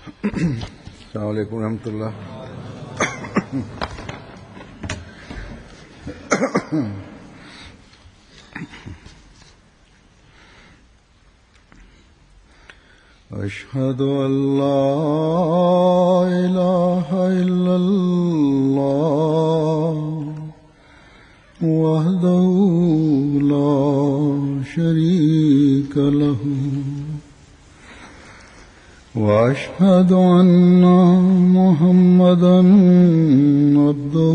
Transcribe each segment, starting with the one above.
السلام عليكم ورحمة الله. أشهد أن لا إله إلا الله وحده لا شريك له وأشهد أن محمدا عبده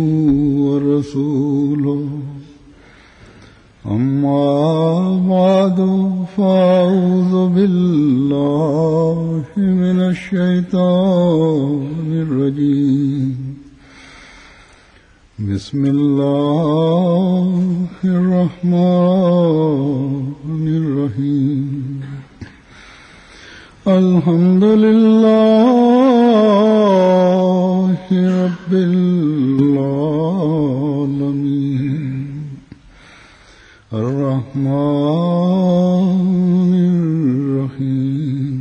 ورسوله أما بعد فأعوذ بالله من الشيطان الرجيم بسم الله الرحمن الرحيم الحمد لله رب العالمين الرحمن الرحيم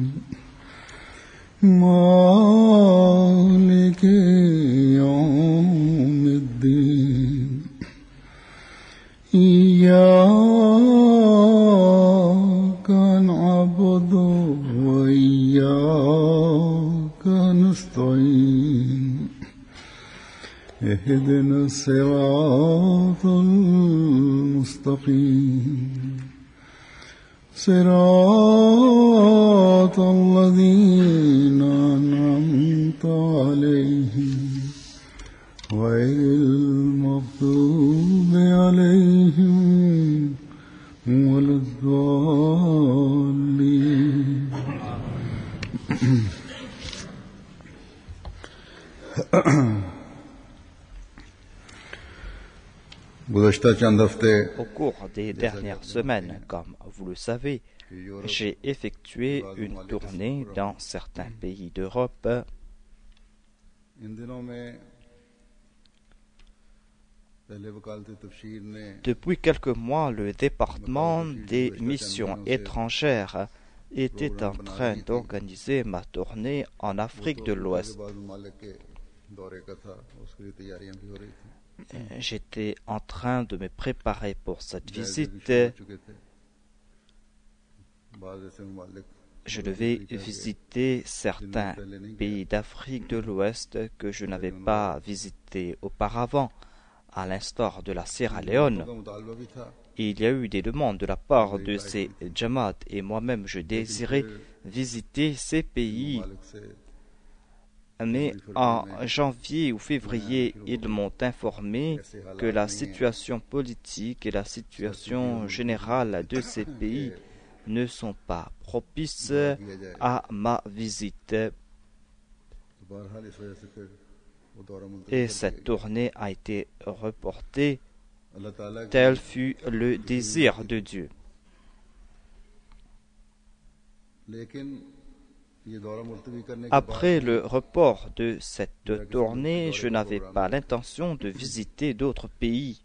مالك يوم الدين إياك نعبد وإياك نستعين اهدنا الصراط المستقيم صراط الذين أنعمت عليهم غير المغضوب عليهم ولا الضالين. Au cours des dernières semaines, comme vous le savez, j'ai effectué une tournée dans certains pays d'Europe. Depuis quelques mois, le département des missions étrangères était en train d'organiser ma tournée en Afrique de l'Ouest. J'étais en train de me préparer pour cette visite. Je devais visiter certains pays d'Afrique de l'Ouest que je n'avais pas visités auparavant, à l'instar de la Sierra Leone. Il y a eu des demandes de la part de ces Jamaat et moi-même je désirais visiter ces pays. Mais en janvier ou février, ils m'ont informé que la situation politique et la situation générale de ces pays ne sont pas propices à ma visite. Et cette tournée a été reportée. Tel fut le désir de Dieu. Après le report de cette tournée, je n'avais pas l'intention de visiter d'autres pays.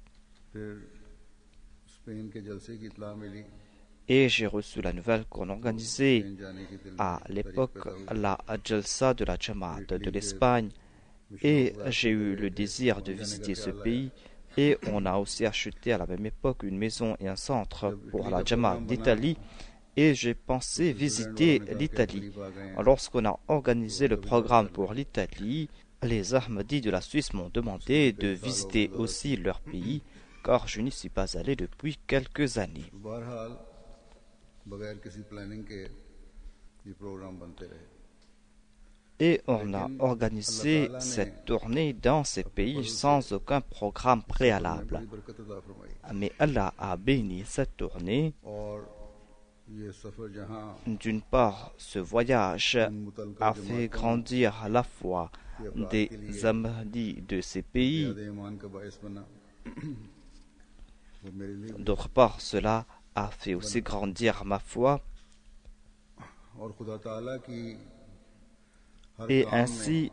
Et j'ai reçu la nouvelle qu'on organisait à l'époque la Jalsa de la Jamaat de l'Espagne. Et j'ai eu le désir de visiter ce pays. Et on a aussi acheté à la même époque une maison et un centre pour la Jamaat d'Italie. Et j'ai pensé visiter l'Italie. Lorsqu'on a organisé le programme pour l'Italie, les Ahmadis de la Suisse m'ont demandé de visiter aussi leur pays, car je n'y suis pas allé depuis quelques années. Et on a organisé cette tournée dans ces pays sans aucun programme préalable. Mais Allah a béni cette tournée. D'une part, ce voyage a fait grandir la foi des Ahmadis de ces pays. D'autre part, cela a fait aussi grandir ma foi. Et ainsi,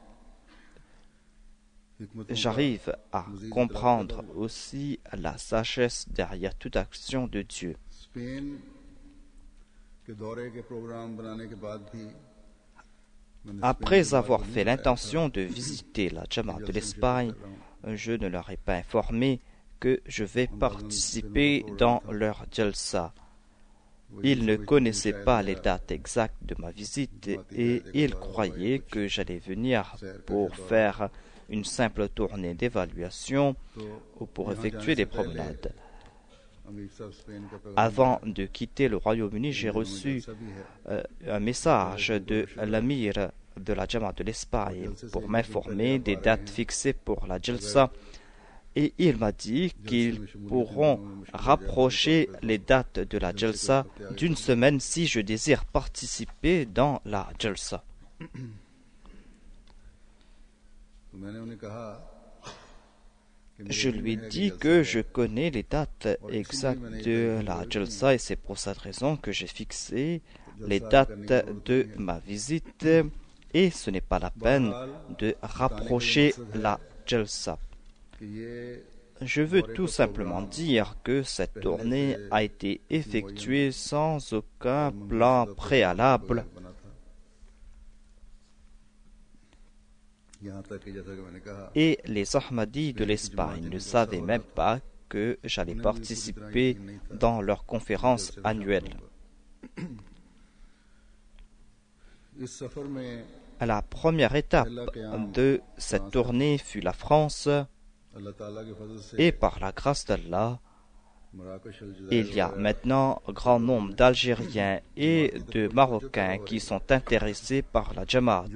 j'arrive à comprendre aussi la sagesse derrière toute action de Dieu. Après avoir fait l'intention de visiter la Jamaat de l'Espagne, je ne leur ai pas informé que je vais participer dans leur jalsa. Ils ne connaissaient pas les dates exactes de ma visite et ils croyaient que j'allais venir pour faire une simple tournée d'évaluation ou pour effectuer des promenades. Avant de quitter le Royaume-Uni, j'ai reçu un message de l'amir de la Jamaat de l'Espagne pour m'informer des dates fixées pour la Jalsa et il m'a dit qu'ils pourront rapprocher les dates de la Jalsa d'une semaine si je désire participer dans la Jalsa. Je lui ai dit que je connais les dates exactes de la Jalsa et c'est pour cette raison que j'ai fixé les dates de ma visite et ce n'est pas la peine de rapprocher la Jalsa. Je veux tout simplement dire que cette tournée a été effectuée sans aucun plan préalable. Et les Ahmadis de l'Espagne ne savaient même pas que j'allais participer dans leur conférence annuelle. La première étape de cette tournée fut la France et par la grâce d'Allah, il y a maintenant un grand nombre d'Algériens et de Marocains qui sont intéressés par la Jamaat.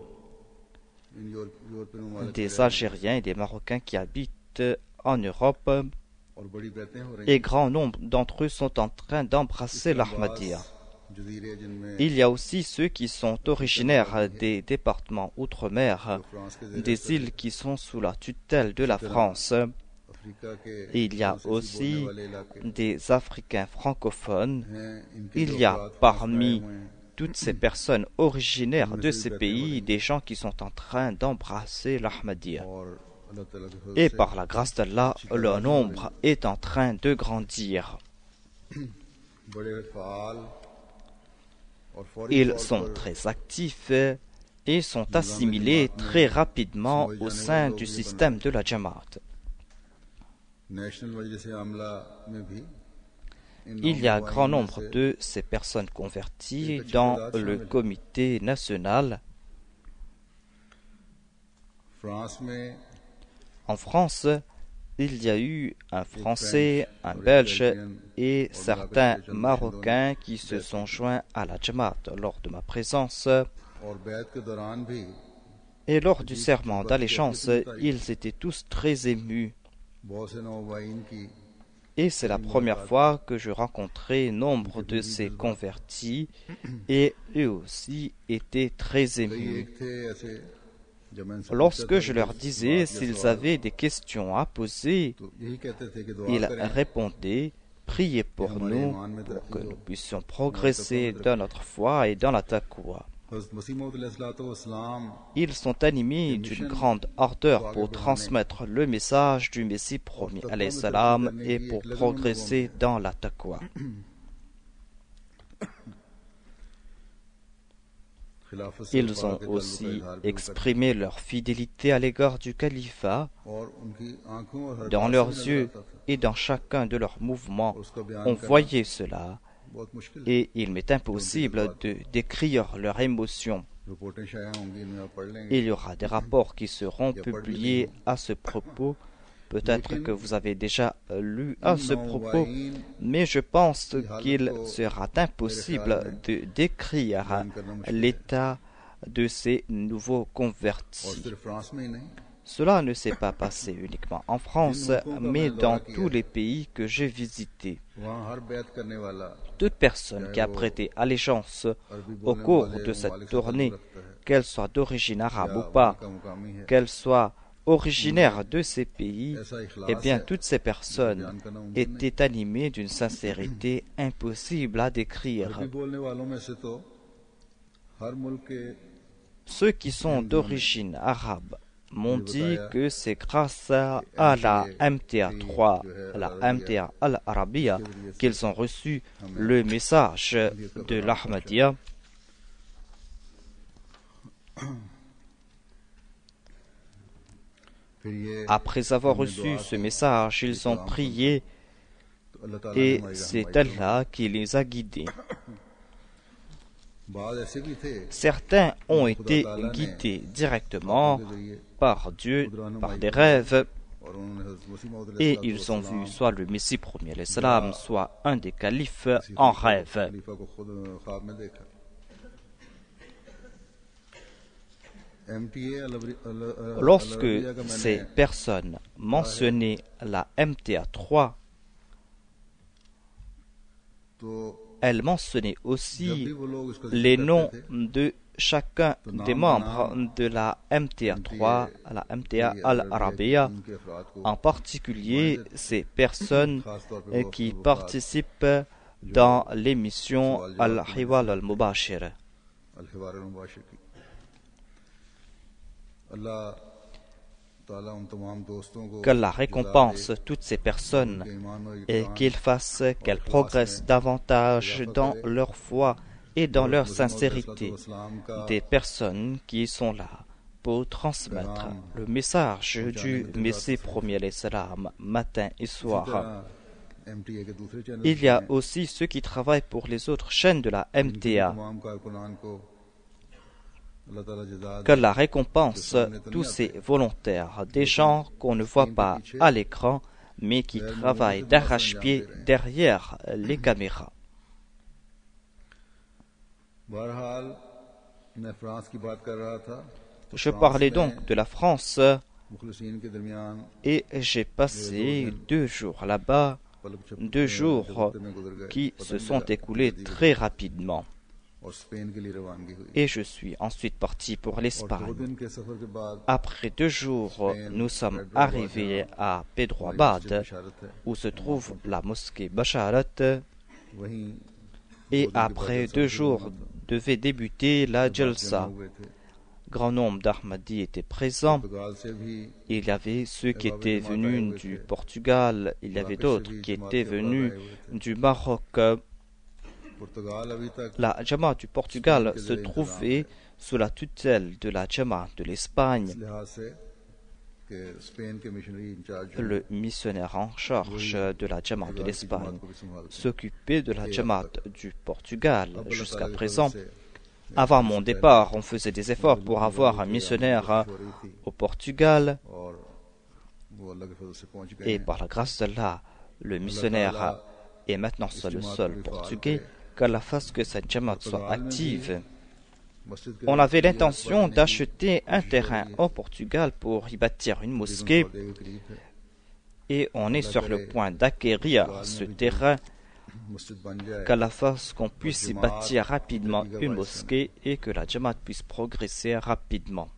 Des Algériens et des Marocains qui habitent en Europe et grand nombre d'entre eux sont en train d'embrasser l'Ahmadiyya. Il y a aussi ceux qui sont originaires des départements outre-mer, des îles qui sont sous la tutelle de la France. Et il y a aussi des Africains francophones. Il y a parmi toutes ces personnes originaires de ces pays des gens qui sont en train d'embrasser l'Ahmadiyya. Et par la grâce d'Allah, leur nombre est en train de grandir. Ils sont très actifs et sont assimilés très rapidement au sein du système de la Jamaat. Il y a un grand nombre de ces personnes converties dans le comité national. En France, il y a eu un Français, un Belge et certains Marocains qui se sont joints à la Jamaat lors de ma présence. Et lors du serment d'allégeance, ils étaient tous très émus. Et c'est la première fois que je rencontrais nombre de ces convertis et eux aussi étaient très émus. Lorsque je leur disais s'ils avaient des questions à poser, ils répondaient « Priez pour nous, pour que nous puissions progresser dans notre foi et dans la taqwa ». Ils sont animés d'une grande ardeur pour transmettre le message du Messie promis alayhi salam et pour progresser dans la taqwa. Ils ont aussi exprimé leur fidélité à l'égard du califat. Dans leurs yeux et dans chacun de leurs mouvements, on voyait cela. Et il m'est impossible de décrire leur émotion. Il y aura des rapports qui seront publiés à ce propos. Peut-être que vous avez déjà lu à ce propos, mais je pense qu'il sera impossible de décrire l'état de ces nouveaux convertis. Cela ne s'est pas passé uniquement en France, mais dans tous les pays que j'ai visités. Toute personne qui a prêté allégeance au cours de cette tournée, qu'elle soit d'origine arabe ou pas, qu'elle soit originaire de ces pays, eh bien toutes ces personnes étaient animées d'une sincérité impossible à décrire. Ceux qui sont d'origine arabe m'ont dit que c'est grâce à la MTA 3, la MTA Al-Arabiya, qu'ils ont reçu le message de l'Ahmadiyya. फिर ये Après avoir reçu ce message, ils ont prié अल्लाह ताला ने et हमारी c'est रहनुमाई Allah qui les a guidés. बाद ऐसे भी थे Certains ont été guidés directement par Dieu, par des rêves, और उन्होंने हज़रत मसीह मौऊद et ils ont vu soit le Messie premier l'Islam, soit un des califes en rêve. खलीफा को खुद ख्वाब में देखा MTA Lorsque ces personnes mentionnaient la MTA3, तो elles mentionnaient जब aussi भी वो लोग इसको les जिक्र noms करते थे de chacun des membres de la MTA3, la MTA Al-Arabiya, उनके अफराद को en particulier ces personnes खास तौर पे वो qui अफराद participent dans l'émission Al-Hiwal Al-Mubashir. अल-हिवार अल-मुबाशिर की अल्लाह ताला उन तमाम दोस्तों को Qu'Allah récompense toutes ces personnes उनके ईमान और et qu'il fasse qu'elles progressent davantage dans leur foi et dans leur sincérité. Des personnes qui sont là pour transmettre le message du Messie premier l'Islam matin et soir. MTA के दूसरे channel Il y a aussi ceux qui travaillent pour les autres chaînes de la MTA. तमाम कारकुनान को अल्लाह ताला जज़ा दे Qu'Allah récompense tous ces volontaires, des gens qu'on ne voit pas à l'écran, mais qui travaillent d'arrache-pied derrière les caméras. बहरहाल मैं फ्रांस की बात कर रहा था तो Je फ्रांस parlais में donc de la France मुखलिसीन के दरमियान et j'ai passé 2 jours là-bas, 2 jours qui se sont écoulés très rapidement. और स्पेन के लिए रवानगी हुई Et je suis ensuite parti pour और 2 l'Espagne. दिन के सफर के बाद Après 2 jours, nous sommes arrivés à Pedro Abad, où se trouve la mosquée Basharat, वहीं et après 2 jours devait débuter la Jalsa. हुए थे Grand nombre d'Ahmadis étaient présents. पुर्तगाल से भी Il y avait ceux qui étaient venus du Portugal, il y avait d'autres qui étaient venus du Maroc. पुर्तगाल अभी तक La Jamaat du Portugal se trouvait sous la tutelle de la Jamaat de l'Espagne. इस लिहाज से कि Spain के missionary in-charge जो Le missionnaire en charge de la Jamaat de l'Espagne s'occupait de la Jamaat du Portugal jusqu'à présent. Avant mon départ, on faisait des efforts pour avoir un missionnaire au Portugal और वो अल्लाह के फजल से पहुंच गए et par la grâce d'Allah, le missionnaire est maintenant le seul portugais. Qu'Allah fasse que cette Jamaat soit active. मस्जिद के On avait l'intention d'acheter un terrain au Portugal pour y bâtir une mosquée पर्दे के करीब है et on est sur le point d'acquérir ce terrain. मस्जिद बन जाए Qu'Allah fasse qu'on puisse y bâtir rapidement une mosquée et que la Jamaat puisse progresser rapidement.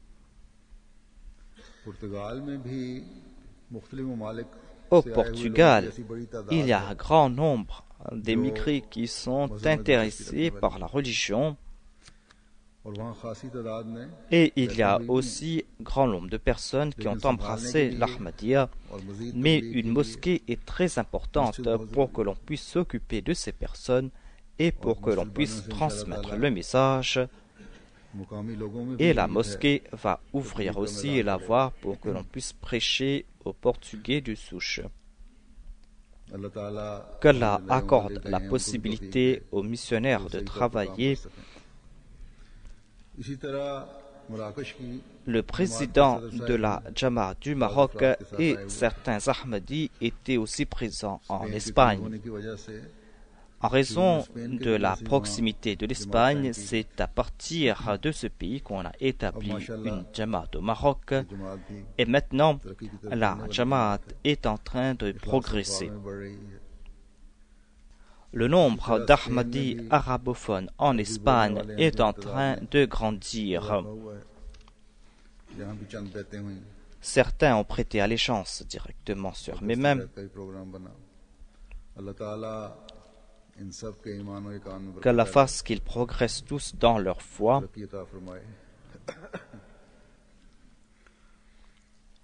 पुर्तगाल में भी मुख्तलिफ ममालिक Au से आए हुए लोगों Portugal, की ऐसी बड़ी तादाद il y a है un grand nombre d'émigrés qui sont intéressés par la religion और वहाँ खासी तादाद में et il y a aussi grand nombre de personnes qui ont embrassé l'Ahmadiyya. और मजीद Mais une mosquée est très importante pour que l'on puisse s'occuper de ces personnes et pour que l'on puisse transmettre le message. मुकामी लोगों में Et भी la है। mosquée va ouvrir aussi la voie pour que l'on puisse prêcher aux Portugais du Souche. अल्लाह ताला Qu'Allah accorde la possibilité aux missionnaires de travailler. इसी तरह मराकश की Le président de la Jamaat du Maroc et certains Ahmadis étaient aussi présents en Espagne. होने की वजह से En raison de la proximité de l'Espagne, c'est à partir de ce pays qu'on a établi une Jamaat au Maroc. जमात भी Et maintenant, तरक्की की तरफ la Jamaat est en train de progresser. में बढ़ रही है Le nombre d'Ahmadis arabophones en Espagne est en train de grandir. हुआ है यहाँ भी चंद बैतें हुई Certains ont prêté allégeance directement sur mes mains. का ही प्रोग्राम बना अल्लाह ताला इन सब के ईमान और ईकान में Qu'Allah fasse qu'ils progressent tous dans leur foi. तरक्की अता फरमाए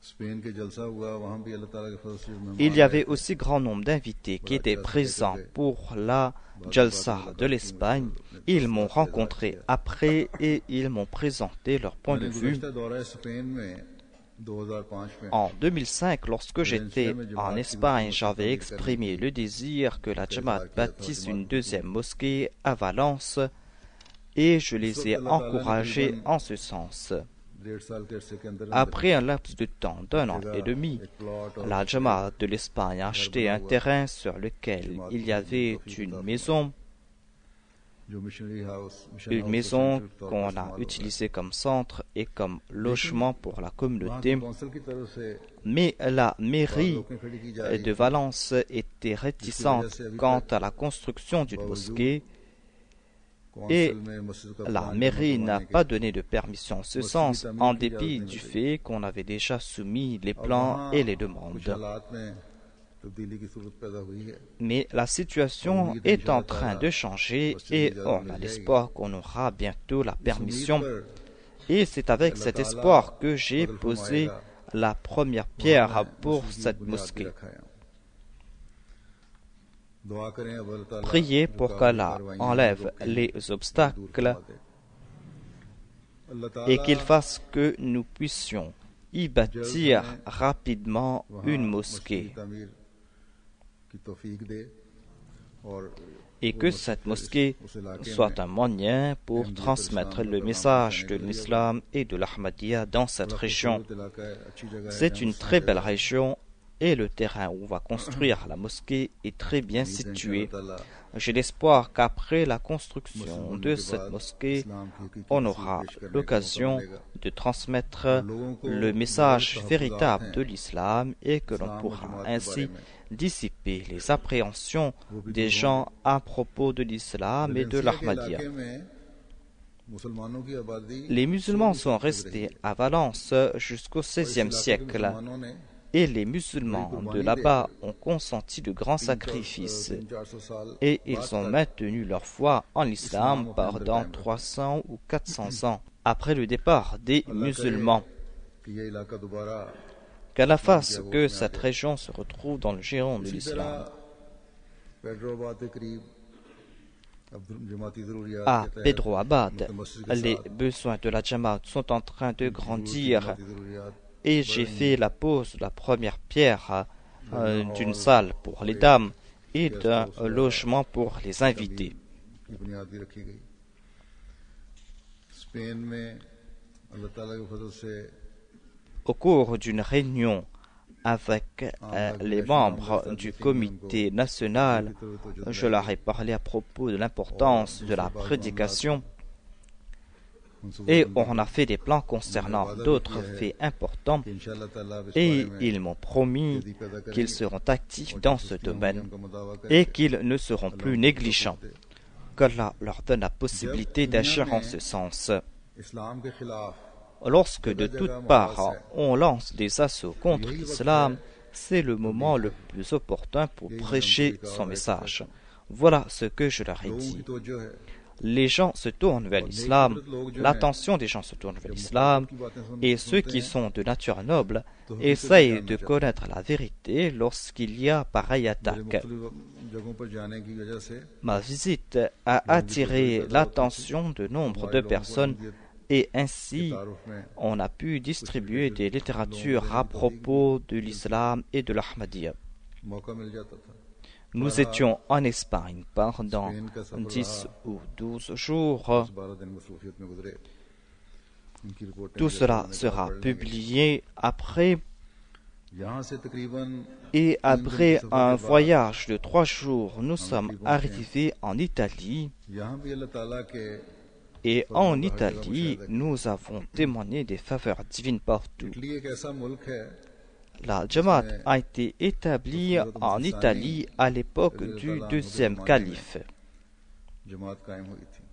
स्पेन के जलसा हुआ वहां भी अल्लाह ताला के फजल से मेहमान Il y आए avait थे। aussi grand nombre d'invités qui étaient présents pour la Jalsa de l'Espagne. Ils m'ont rencontré après et ils m'ont présenté leur point de मैंने vue. गुज़श्ता दौरा स्पेन में 2005 में En 2005, lorsque j'étais en Espagne, j'avais exprimé le désir que la Jamaat bâtisse une deuxième mosquée à Valence et je les ai encouragés en ce sens. 1.5 साल के अरसे के अंदर Après un laps de temps d'un an et demi, la Jamaat de l'Espagne a acheté un terrain sur lequel il y avait une maison जो missionary house une maison qu'on a utilisée comme centre et comme logement pour la communauté. Council की तरफ से Mais la mairie रोकें खड़ी की जा रही de Valence était réticente quant à la construction d'une mosquée et council में मस्जिद का la प्लान mairie जमा n'a करवाने pas के donné de permission en ce sens, en dépit du fait qu'on avait déjà soumis les plans et les कुछ demandes. हालात में तब्दीली की सूरत पैदा हुई है। Mais la situation est en train de changer et on a l'espoir qu'on aura bientôt la permission. Et c'est avec cet espoir que j'ai posé la première pierre pour cette mosquée. दुआ करें अब अल्लाह ताला Priez pour qu'Allah enlève les obstacles अल्लाह et ताला qu'il fasse que nous puissions y bâtir rapidement une mosquée. तामीर की तौफीक दे और Et que cette mosquée soit un moyen pour transmettre le message de l'islam et de l'Ahmadiyya dans cette région. इलाका है, अच्छी जगह है। C'est une très belle région et le terrain où on va construire la mosquée est très bien situé. J'ai l'espoir qu'après la construction de cette mosquée, on aura l'occasion de transmettre le message véritable de l'islam et que l'on pourra ainsi dissiper les appréhensions des gens à propos de l'islam et de l'Ahmadiyya. मुसलमानों की आबादी Les musulmans sont restés à Valence jusqu'au XVIe siècle मुसलमानों ने et les musulmans de là-bas ont consenti de grands sacrifices et ils ont maintenu leur foi en l'islam pendant 300 ou 400 ans après le départ des musulmans. कि ये इलाका दोबारा Qu'Allah fasse que cette région se retrouve dans le giron de l'islam. पेड्रोबाद के करीब अब्दुल जमाती ज़रूरियात À के तहत Pedro Abad, मस्जिद के les साथ besoins de la Jamaat sont en train de grandir जमाती ज़रूरियात et j'ai fait la pose de la première pierre d'une salle pour les dames et d'un logement pour les invités. की बुनियाद भी रखी गई। स्पेन में अल्लाह ताला के फजल से Au cours d'une réunion avec les membres du comité national, je leur ai parlé à propos de l'importance de la prédication et on a fait des plans concernant d'autres faits importants कि इंशाअल्लाह ताला अब इस et बारे में ils m'ont promis qu'ils seront actifs dans ce domaine et qu'ils ne seront plus négligents. Qu'Allah leur donne la possibilité d'agir en ce sens. इस्लाम के खिलाफ Lorsque de toutes parts on lance des assauts contre l'islam, c'est le moment le plus opportun pour prêcher son message. Voilà ce que je leur ai लोगों की dit. तवज्जो है Les gens se tournent vers l'islam, l'attention des gens se tourne vers l'islam, et ceux qui sont de nature noble essayent de connaître la vérité lorsqu'il y a pareille attaque. मुख्तलिफ जगहों पर जाने की वजह से Ma visite a attiré l'attention de nombre de personnes et ainsi तारुफ में on a pu distribuer des littératures à propos de l'islam et de l'Ahmadiyya. मौका मिल जाता था। Nous étions en Espagne pendant 10 ou 12 jours. 12 दिन मसरूफियत में गुजरे। उनकी रिपोर्टें Tout cela sera publié après यहाँ से तकरीबन et après un voyage de 3 jours, nous sommes arrivés en Italie यहाँ भी अल्लाह ताला के et en Italie, nous avons témoigné des faveurs divines partout. Italy एक ऐसा मुल्क है La Jamaat a été établie en Italie à l'époque du deuxième calife. जमात कायम हुई थी।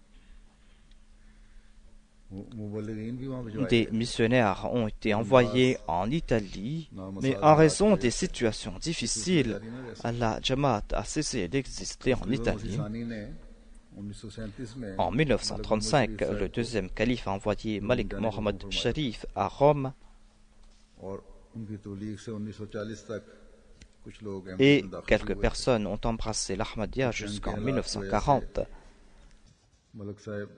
मुबल्लिगीन भी वहाँ भिजवाए Des गए। missionnaires ont été envoyés en Italie, mais en raison des situations difficiles, la Jamaat a cessé d'exister en Italie. सानी ने 1937 में En 1935, le deuxième calife a envoyé Malik Mohammed Sharif à Rome और उनकी तबलीग से 1940 तक कुछ लोग et अहमदियत में दाखिल quelques हुए। personnes ont embrassé l'Ahmadiyya jusqu'en 1940. मलक साहब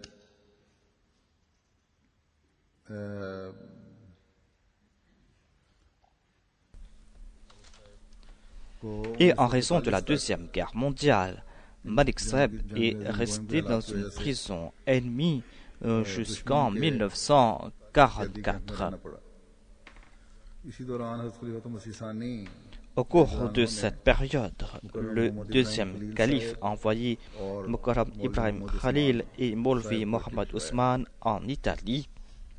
Et en raison de la Deuxième Guerre mondiale, Malik Saeb est resté dans une prison ennemie jusqu'en 1944. इसी दौरान हज़रत खलीफा मसीह सानी Au cours de cette période, le deuxième calife a envoyé Mukarram Ibrahim Khalil et Maulvi Mohammad Ousmane en Italie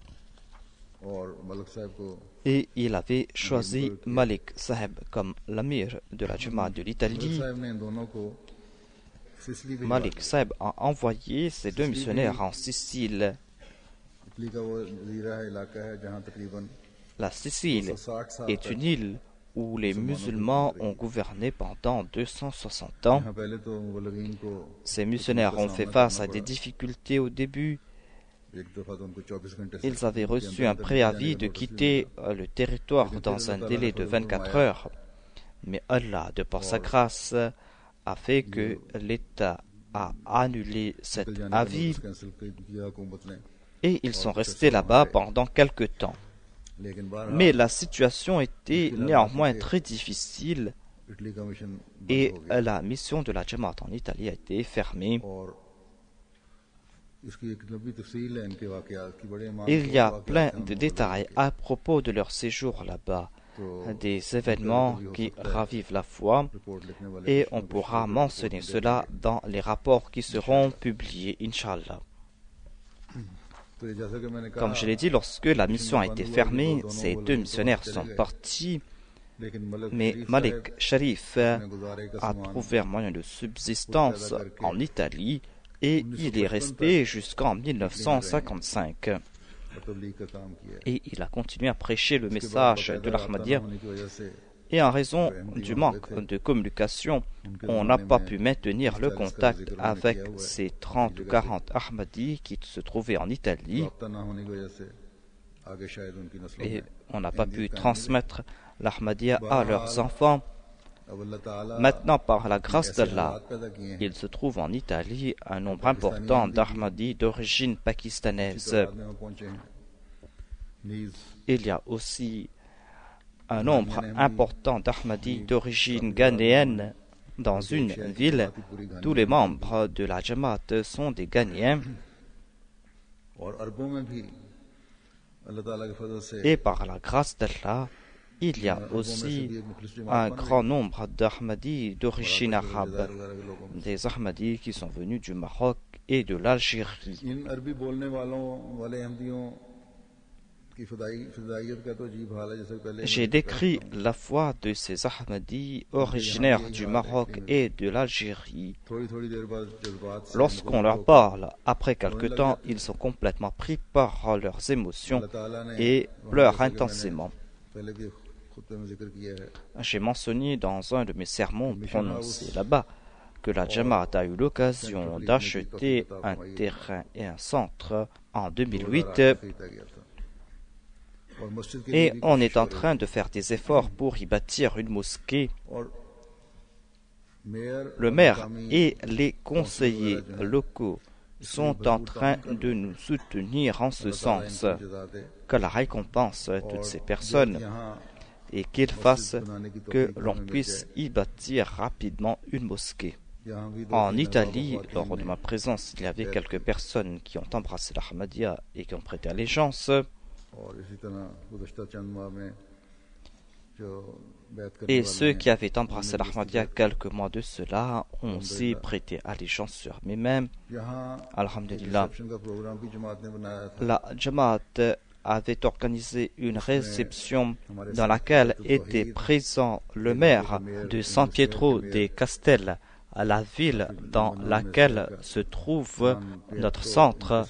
और मलक साहब को et il avait choisi Malik Saheb comme l'amir de la Jamaat de Malak l'Italie. साहब ने इन दोनों को सिसिली भिजवा Malik Saheb a envoyé ses deux missionnaires en Sicile. Italy का वो जजीरा है इलाका है जहाँ तकरीबन La Sicile 160 साल est une île où les musulmans ont gouverné pendant 260 ans. यहाँ पहले तो मुबल्लिगीन को Ces missionnaires ont fait face à des difficultés au début. एक दफा तो उनको 24 घंटे से Ils avaient reçu un préavis de quitter le territoire dans un délai de 24 heures. Mais Allah, de par sa grâce, a fait que l'État a annulé cet निकल जाने का avis notice cancel किया हुकूमत ने et ils sont restés là-bas pendant quelque temps. लेकिन बार Mais la situation était néanmoins très difficile Italy का mission बंद et हो गया la mission de la Jamaat en Italie a été fermée. और इसकी एक लंबी तफसील है इनके वाकयात की बड़े ईमान Il को y a वाकयात plein हम de लोग détails à propos de leur séjour là-bas, des événements qui ravivent la foi, report लिखने वाले et on pourra mentionner cela dans les rapports qui seront publiés, Inch'Allah. तो ये जैसा कि मैंने कहा Comme je l'ai dit, lorsque la mission a été fermée, ces deux missionnaires sont partis, लेकिन मलक mais शरीफ Malik Sharif साहब ने गुजारे का a सामान trouvé un moyen de subsistance en Italie et il est resté jusqu'en 1955. और तबलीग का काम किया है। Et il a continué à prêcher le इसके बाद message बाकायदा de रास्ता l'Ahmadiyya. न होने की वजह से Et en raison du manque de communication, on n'a pas pu maintenir le contact avec ces 30 ou 40 Ahmadis qui se trouvaient en Italie रास्ता न होने की वजह से आगे शायद उनकी नस्लों et में on n'a pas pu transmettre l'Ahmadiyya à leurs enfants. अब अल्लाह ताला Maintenant, par la grâce ऐसे d'Allah, हालात पैदा किए हैं il se trouve en Italie un nombre important d'Ahmadis d'origine इसी pakistanaise. तादाद में वो पहुंचे हैं नीज Il y a aussi un nombre important d'Ahmadis d'origine ghanéenne dans une ville. Tous les membres de la Jamaat sont des Ghanéens और अरबों में भी अल्लाह ताला के फजल से et par la grâce d'Allah, il y a aussi un grand nombre d'Ahmadis d'origine arabe, वगैरह के लोगों में des Ahmadis qui sont venus du Maroc et de l'Algérie. इन अरबी बोलने वाले अहमदियों की फिदायत का तो अजीब हाल है जैसे पहले J'ai décrit la foi de ces Ahmadis originaires du Maroc et de l'Algérie. थोड़ी देर बाद जज्बात से Lorsqu'on leur parle, après quelque temps, ils sont complètement pris par leurs émotions अल्लाह ताला ने et pleurent intensément. पहले भी खुतबे में जिक्र किया है J'ai mentionné dans un de mes sermons prononcés là-bas que la Jamaat a eu l'occasion d'acheter un terrain et un centre en 2008 खरीदा गया था और मस्जिद के लिए et भी on est en train de faire des efforts pour y bâtir une mosquée. और mayor Le maire et les conseillers locaux sont en train de nous soutenir en ce sens, qu'Allah récompense toutes ces personnes यहाँ et qu'il fasse que l'on puisse y bâtir rapidement une mosquée. यहाँ भी En Italie, lors de ma présence, il y avait quelques personnes qui ont embrassé l'Ahmadiyya et qui ont prêté allégeance. और इसी तरह गुज़श्ता चंद माह में जो बैत करने Et वाले ceux हैं, qui avaient embrassé l'Ahmadiyya quelques mois de cela ont aussi prêté allégeance sur mes-mêmes. यहाँ Alhamdulillah. रिसेप्शन का प्रोग्राम भी जमात ने बनाया था La Jamaat avait organisé une réception dans laquelle était présent le maire de San Pietro de Castel, la ville dans laquelle se trouve notre centre.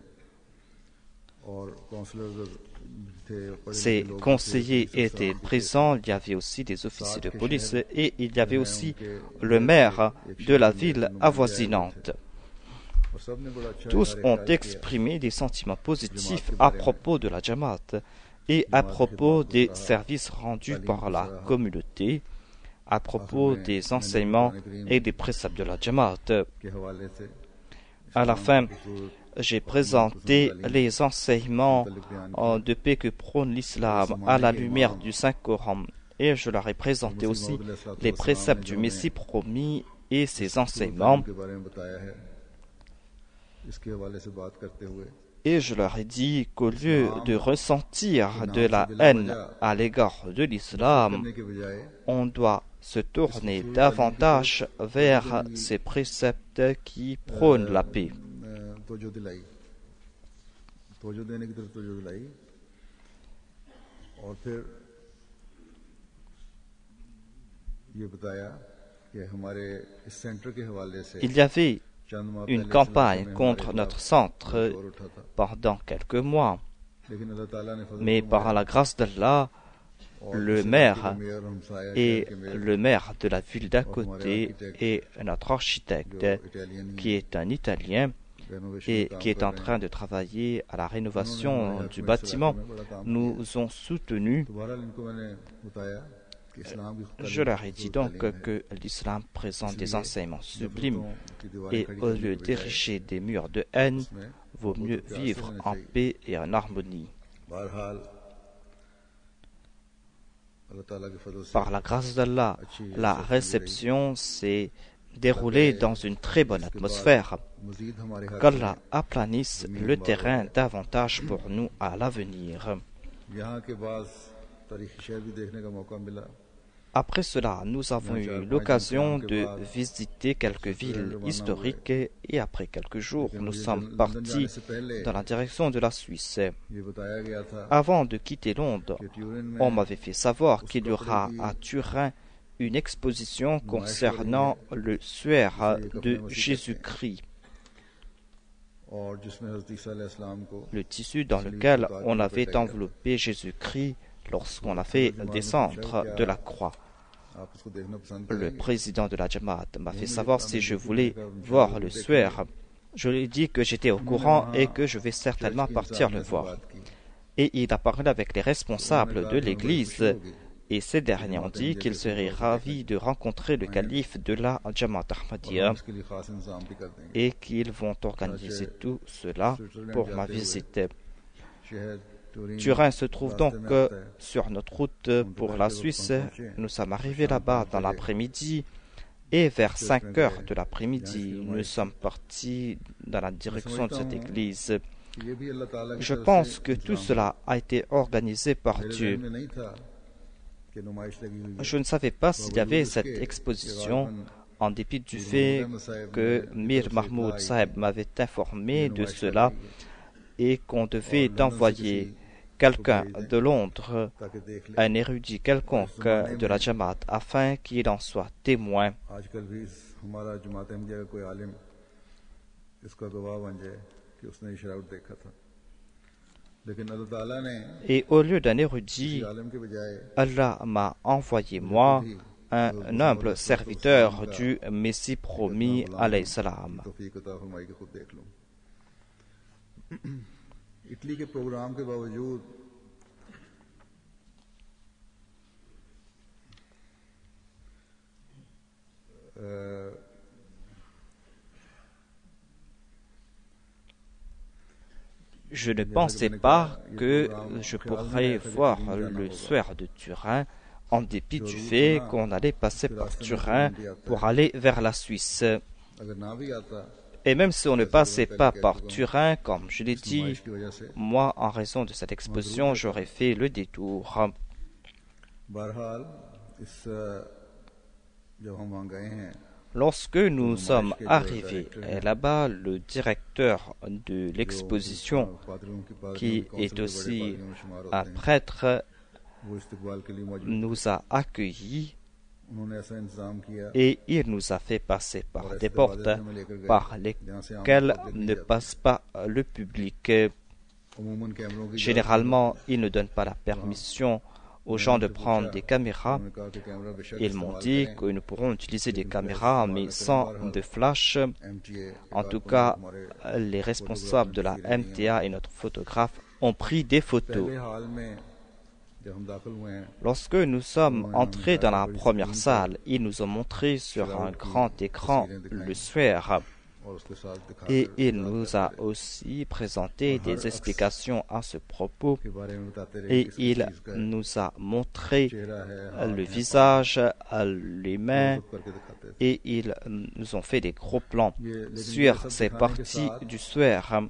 और councillor थे बड़े Ces लोग थे, conseillers ऑफिसर्स étaient भी थे। présents, il y avait aussi des officiers de police et il y avait aussi le maire de la ville avoisinante. और सब ने बड़ा अच्छा Tous इजहार ont ख्याल किया। exprimé des sentiments positifs à propos de la Jamaat et à propos des services rendus par la communauté, à propos des enseignements et des préceptes de la Jamaat. À la fin, j'ai présenté les enseignements de paix que prône l'islam à la lumière du Saint-Coran, et je leur ai présenté aussi les préceptes du Messie promis et ses enseignements. Et je leur ai dit qu'au lieu de ressentir de la haine à l'égard de l'islam, on doit se tourner davantage vers ces préceptes qui prônent la paix. Il y avait une campagne contre notre centre pendant quelques mois, mais par la grâce d'Allah, le maire et le maire de la ville d'à côté et notre architecte, qui est un Italien et qui est en train de travailler à la rénovation du bâtiment, nous ont soutenus. Je leur ai dit donc que l'islam présente des enseignements sublimes et au lieu d'ériger des murs de haine, vaut mieux vivre en paix et en harmonie. Par la grâce d'Allah, la réception s'est déroulée dans une très bonne atmosphère. Qu'Allah aplanisse le terrain davantage pour nous à l'avenir. Après cela, nous avons eu l'occasion de visiter quelques villes historiques et après quelques jours, nous sommes partis dans la direction de la Suisse. Avant de quitter Londres, on m'avait fait savoir qu'il y aura à Turin une exposition concernant le suaire de Jésus-Christ, le tissu dans lequel on avait enveloppé Jésus-Christ lorsqu'on l'a fait descendre de la croix. Le président de la Jamaat m'a fait savoir si je voulais voir le suaire. Je lui ai dit que j'étais au courant et que je vais certainement partir le voir. Et il a parlé avec les responsables de l'église et ces derniers ont dit qu'ils seraient ravis de rencontrer le calife de la Jamaat Ahmadiyya et qu'ils vont organiser tout cela pour ma visite. Turin se trouve donc sur notre route pour la Suisse. Nous sommes arrivés là-bas dans l'après-midi et vers 5 heures de l'après-midi, nous sommes partis dans la direction de cette église. Je pense que tout cela a été organisé par Dieu. Je ne savais pas s'il y avait cette exposition en dépit du fait que Mir Mahmoud Saheb m'avait informé de cela et qu'on devait envoyer quelqu'un de Londres, un érudit quelconque de la Jamaat, afin qu'il en soit témoin. Et au lieu d'un érudit, Allah m'a envoyé moi, un humble serviteur du Messie promis, alayhi salam. Italy के programme के बावजूद je ne pensais pas que je pourrais voir le suaire de Turin en dépit du fait qu'on allait passer par Turin pour aller vers la Suisse. Et même si on ne passait pas par Turin, comme je l'ai dit, moi, en raison de cette exposition, j'aurais fait le détour. Lorsque nous sommes arrivés là-bas, le directeur de l'exposition, qui est aussi un prêtre, nous a accueillis et il nous a fait passer par des portes par lesquelles ne passe pas le public. Généralement, il ne donne pas la permission aux gens de prendre des caméras. Ils m'ont dit que nous pourrons utiliser des caméras, mais sans de flash. En tout cas, les responsables de la MTA et notre photographe ont pris des photos. जब हम दाखिल हुए हैं Lorsque nous sommes entrés dans la première salle, ils nous ont montré sur un grand écran le suaire और उसके साथ दिखा et il nous a aussi présenté des explications à ce propos के बारे में बताते रहे et किस il चीज का nous a montré चेहरा है le visage, les mains करके दिखाते थे et ils nous ont fait des gros plans sur ces parties du suaire.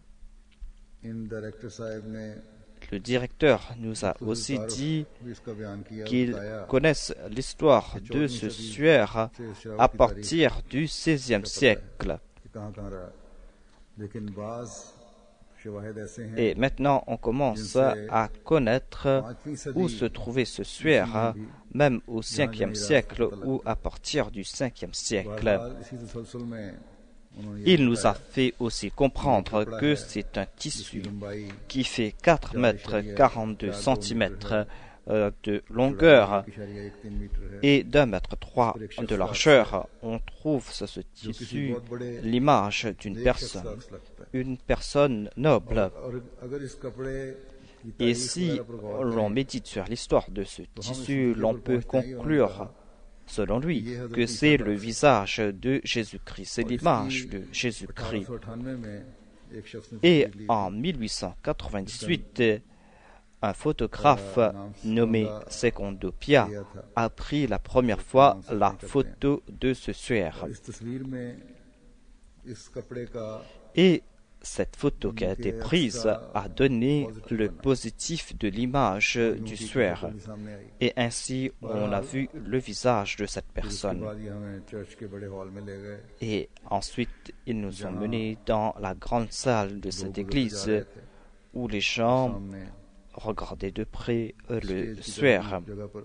इन डायरेक्टर साहब ने Le directeur nous a aussi dit भी इसका बयान किया qu'ils बताया connaissent l'histoire de ce suaire à partir du XVIe siècle. कि कहाँ रहा लेकिन बाज शवाहिद ऐसे हैं Et maintenant, on commence à connaître où se trouvait ce suaire, même au Ve siècle ou à partir du Ve siècle. बहरहाल इसी तसलसल में उन्होंने ये Il nous a fait aussi comprendre que c'est un tissu लंबाई qui fait 4 mètres 42 centimètres de longueur इशारिया 1-3 metre है et d'1 mètre 3 de largeur. On trouve sur ce tissu l'image d'une personne, शख्स लगता है une personne noble. और अगर इस कपड़े की Et तारीख si वगैरह पर गौर l'on médite sur l'histoire de ce tissu, l'on peut conclure, selon lui, que c'est le visage de Jésus-Christ, c'est l'image de Jésus-Christ. 1898 में एक शख्स ने Et तस्वीर ली en 1898, un photographe nommé Secondo Pia a pris la première fois la photo de ce suaire. इस तस्वीर में इस कपड़े का Et cette photo qui a été prise a donné le positif de l'image du suaire. भी सामने आई Et ainsi, on a vu le visage de cette उसके personne. बाद ये हमें चर्च के बड़े हॉल में ले गए Et ensuite, ils nous ont menés dans la grande salle de cette église où les gens सामने regardaient de près le stage की suaire. जगह पर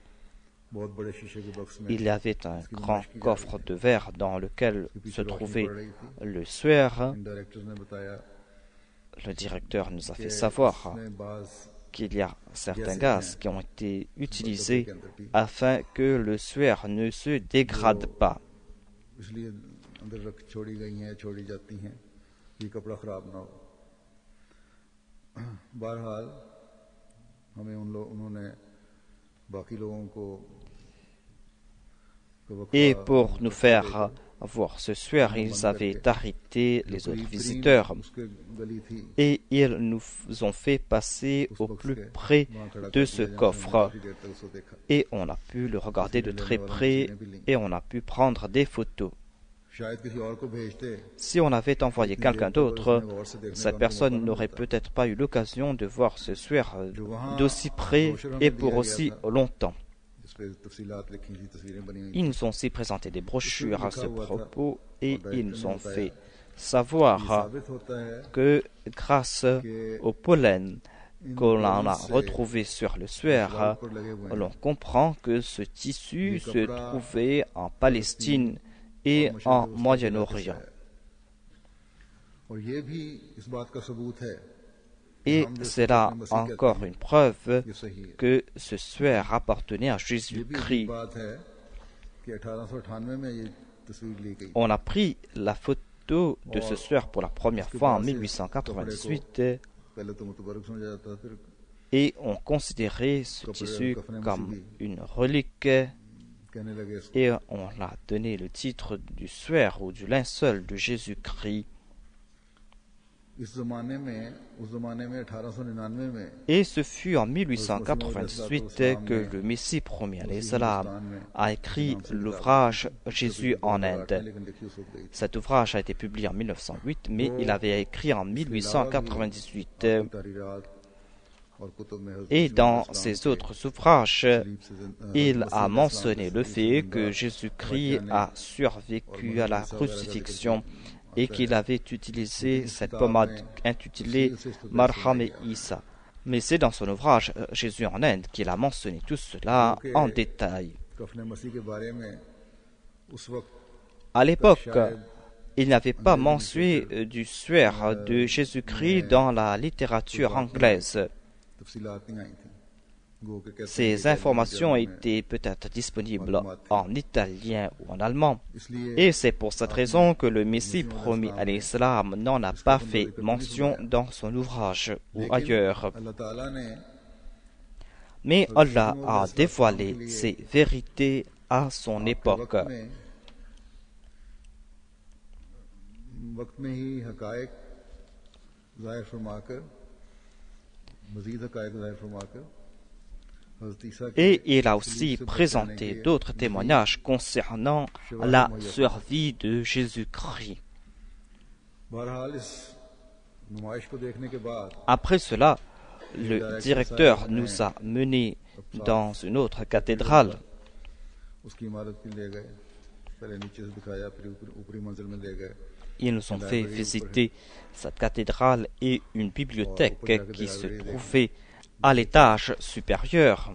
बहुत बड़े शीशे के बक्स में Il y avait un grand coffre de verre dans lequel se trouvait le suaire. इन डायरेक्टर्स ने बताया Le directeur nous a कि fait savoir इसमें बाज qu'il y a certains gaz qui ont été utilisés के अंदर भी afin que le suaire ne se dégrade pas. इसलिए अंदर रख छोड़ी गई हैं छोड़ी जाती हैं ये कपड़ा खराब ना हो बहरहाल हमें उन्होंने बाकी लोगों को Et pour nous faire voir ce suaire, ils avaient arrêté les autres visiteurs उसके गली थी et ils nous ont fait passer au plus près de ce coffre. काफी देर तक उसको देखा Et on a pu le regarder de très près et on a pu prendre des photos. शायद किसी और को भेजते Si on avait envoyé quelqu'un d'autre, cette personne n'aurait peut-être pas eu l'occasion de voir ce suaire d'aussi près et pour aussi longtemps. जिस पे तफसीलात लिखी थी तस्वीरें बनी हुई Ils nous ont aussi présenté des brochures à ce propos et ils nous ont fait savoir साबित होता है que grâce au pollen que l'on a retrouvé sur le suaire, पर लगे हुए हैं l'on comprend que ce tissu se trouvait en Palestine et en Moyen-Orient. और ये भी इस बात का सबूत है Et c'est là encore une preuve ये सही है que ce suaire appartenait à ये भी एक Jésus-Christ. बात है कि 1898 में ये तस्वीर ली गई On a pris la photo de ce suaire pour la première fois en 1898 पहले तो मुतबरक समझा जाता था फिर et on considérait ce tissu comme une relique कहने लगे इसको et on a donné le titre du suaire ou du linceul de Jésus-Christ. इस जमाने में उस जमाने में 1899 में Et ce fut en 1898 que le Messie premier l'Islam a écrit l'ouvrage Jésus en Inde. लेकिन लिखी उस वक्त गई Cet ouvrage a été publié en 1908, mais il avait écrit en 1898. तहरीरात और कुतुब में Et dans ses autres ouvrages, il a mentionné le fait que Jésus-Christ a survécu à la crucifixion et qu'il avait utilisé cette pommade intitulée Marham et Isa. Mais c'est dans son ouvrage Jésus en Inde qu'il a mentionné tout cela en détail. कफन मसीह के बारे में उस वक्त À l'époque, il n'y avait pas mentionné du suaire de Jésus-Christ dans la littérature anglaise. तफसीलात नहीं आई थी गो के कहते हैं Ces कि informations जर्मनी में étaient peut-être disponibles en italien ou en allemand. इसलिए Et c'est pour cette raison que le Messie promis à l'Islam n'en a pas fait mention dans son ouvrage ou ailleurs. अल्लाह ताला ने Mais Allah a dévoilé ces vérités à son époque. Et il a aussi présenté d'autres témoignages concernant la survie de Jésus-Christ. Après cela, le directeur nous a menés dans une autre cathédrale. Ils nous ont fait visiter cette cathédrale et une bibliothèque qui se trouvait à l'étage supérieur.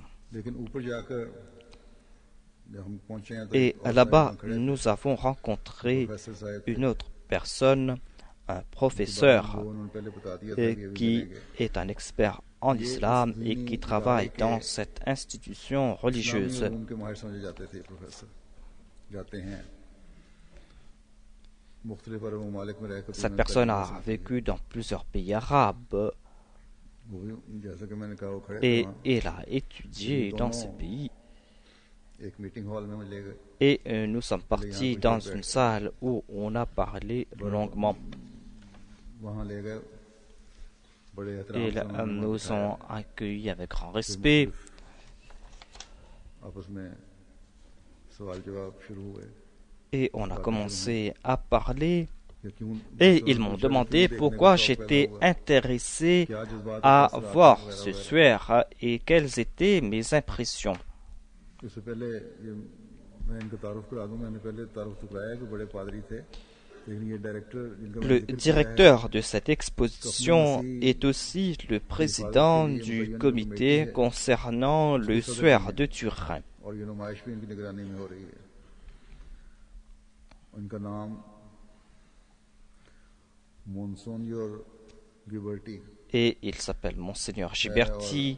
Et là-bas, nous avons rencontré une autre personne, un professeur qui est un expert en islam et qui travaille dans cette institution religieuse. Cette personne a vécu dans plusieurs pays arabes et il a étudié dans ces pays. Et nous sommes partis dans une salle où on a parlé longuement. Ils nous ont accueillis avec grand respect. Et on a commencé à parler. Et ils m'ont demandé pourquoi j'étais intéressé à voir ce suaire et quelles étaient mes impressions. Le directeur de cette exposition est aussi le président du comité concernant le suaire de Turin. Et il s'appelle Monseigneur Ghiberti.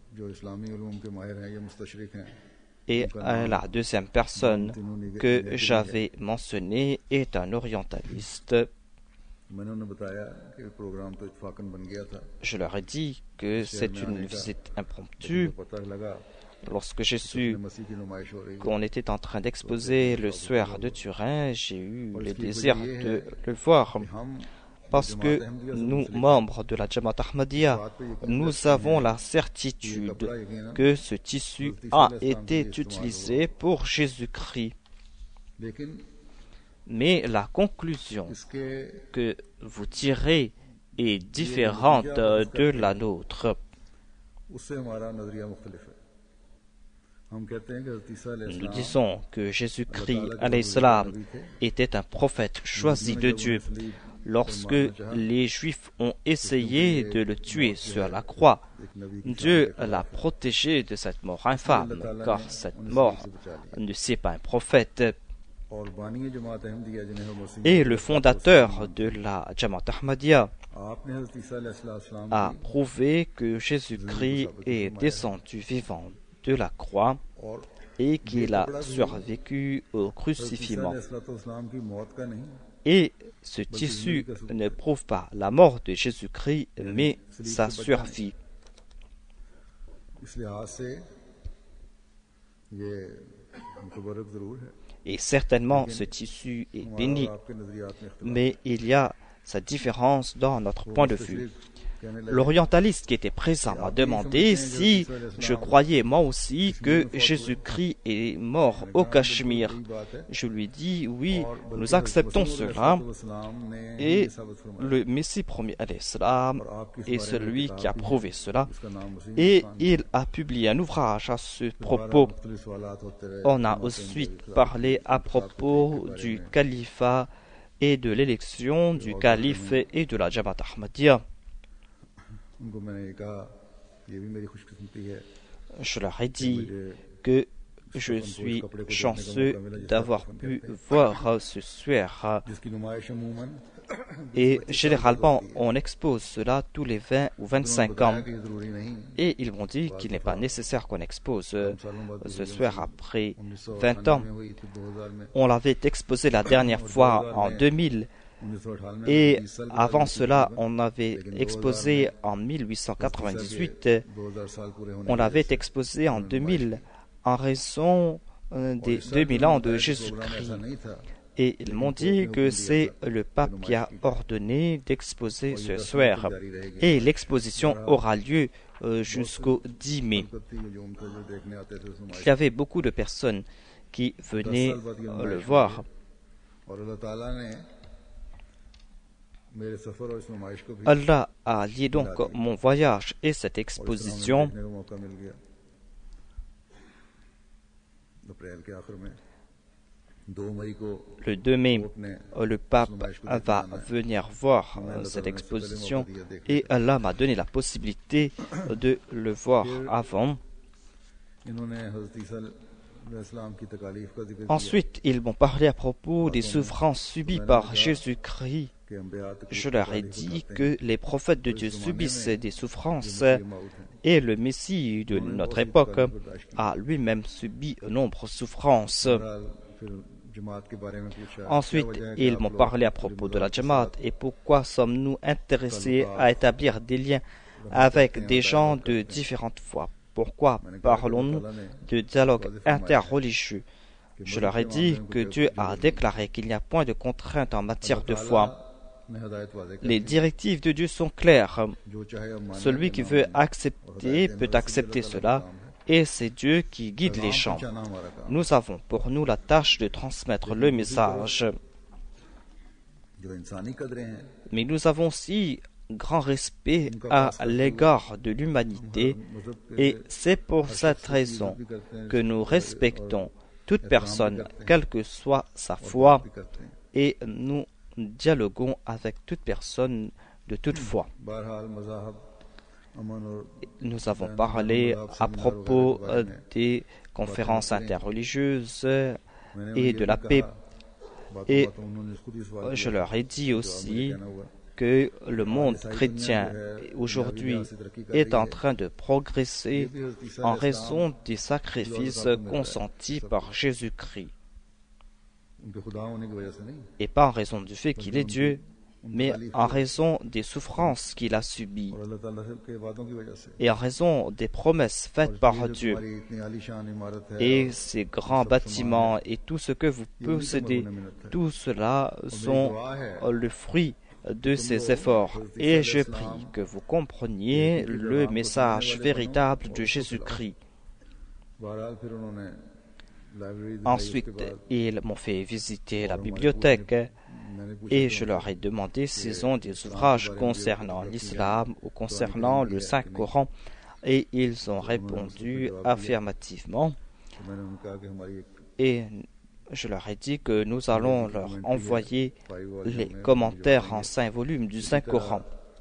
Et la deuxième personne que j'avais mentionnée est un orientaliste. Je leur ai dit que c'est une visite impromptue. Lorsque j'ai su qu'on était en train d'exposer le suaire de Turin, j'ai eu le désir de le voir. Parce que nous, membres de la Jamaat Ahmadiyya, nous avons la certitude que ce tissu a été utilisé pour Jésus-Christ. Mais la conclusion que vous tirez est différente de la nôtre. Nous disons que Jésus-Christ, alayhi salam, était un prophète choisi de Dieu. Lorsque les Juifs ont essayé de le tuer sur la croix, Dieu l'a protégé de cette mort infâme, car cette mort ne c'est pas un prophète. Et le fondateur de la Jamaat Ahmadiyya a prouvé que Jésus-Christ est descendu vivant de la croix et qu'il a survécu au crucifixion. Et ce tissu ne prouve pas la mort de Jésus-Christ, mais sa survie. Et certainement, ce tissu est béni, mais il y a sa différence dans notre point de vue. L'orientaliste qui était présent m'a demandé si je croyais moi aussi que Jésus-Christ est mort au Cachemire. Je lui dis oui, nous acceptons cela. Et le Messie premier al-Islam est celui qui a prouvé cela. Et il a publié un ouvrage à ce propos. On a ensuite parlé à propos du califat et de l'élection du calife et de la Jamaat Ahmadiyya. Je leur ai dit que je suis chanceux d'avoir pu voir ce suaire. Et généralement, on expose cela tous les 20 ou 25 ans. Et ils m'ont dit qu'il n'est pas nécessaire qu'on expose ce suaire après 20 ans. On l'avait exposé la dernière fois en 2000 Et avant cela, on avait exposé en 1898, on avait exposé en 2000 en raison des 2000 ans de Jésus-Christ. Et ils m'ont dit que c'est le pape qui a ordonné d'exposer ce soir. Et l'exposition aura lieu jusqu'au 10 mai. Il y avait beaucoup de personnes qui venaient le voir. Allah a lié donc mon voyage et cette exposition. Le 2 mai, le pape va venir voir cette exposition et Allah m'a donné la possibilité de le voir avant. Ensuite, ils m'ont parlé à propos des souffrances subies par Jésus-Christ. Je leur ai dit que les prophètes de Dieu subissent des souffrances et le Messie de notre époque a lui-même subi de nombreuses souffrances. Ensuite, ils m'ont parlé à propos de la Jamaat et pourquoi sommes-nous intéressés à établir des liens avec des gens de différentes foi. Pourquoi parlons-nous de dialogue interreligieux? Je leur ai dit que Dieu a déclaré qu'il n'y a point de contrainte en matière de foi. Les directives de Dieu sont claires. Celui qui veut accepter peut accepter cela, et c'est Dieu qui guide les gens. Nous avons pour nous la tâche de transmettre le message. Mais nous avons aussi grand respect à l'égard de l'humanité, et c'est pour cette raison que nous respectons toute personne, quelle que soit sa foi, et nous dialoguons avec toute personne de toute foi. Nous avons parlé à propos des conférences interreligieuses et de la paix. Et je leur ai dit aussi que le monde chrétien aujourd'hui est en train de progresser en raison des sacrifices consentis par Jésus-Christ. Et pas en raison du fait qu'il est Dieu, mais en raison des souffrances qu'il a subies et en raison des promesses faites par Dieu. Et ces grands bâtiments et tout ce que vous possédez, tout cela sont le fruit de ces efforts. Et je prie que vous compreniez le message véritable de Jésus-Christ. Ensuite, ils m'ont fait visiter la bibliothèque et je leur ai demandé s'ils ont des ouvrages concernant l'islam ou concernant le Saint-Coran et ils ont répondu affirmativement. Et je leur ai dit que nous allons leur envoyer les commentaires en 5 volumes du Saint-Coran.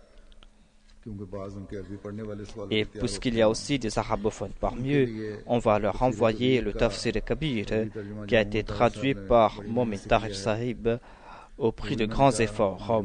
Et puisqu'il y a aussi des arabophones parmi eux, on va leur envoyer le Tafsir Kabir qui a été traduit par Mohamed Tariq Sahib au prix de grands efforts.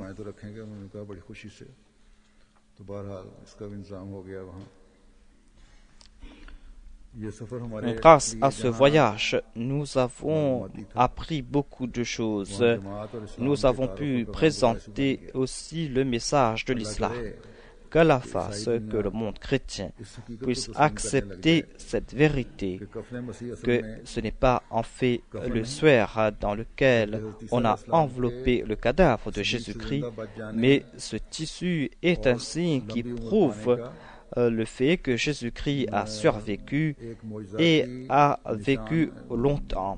Grâce à ce voyage, nous avons appris beaucoup de choses. Nous avons pu présenter aussi le message de l'islam. Qu'Allah fasse que le monde chrétien puisse accepter cette vérité, que ce n'est pas en fait le suaire dans lequel on a enveloppé le cadavre de Jésus-Christ, mais ce tissu est un signe qui prouve le fait que Jésus-Christ a survécu et a vécu longtemps.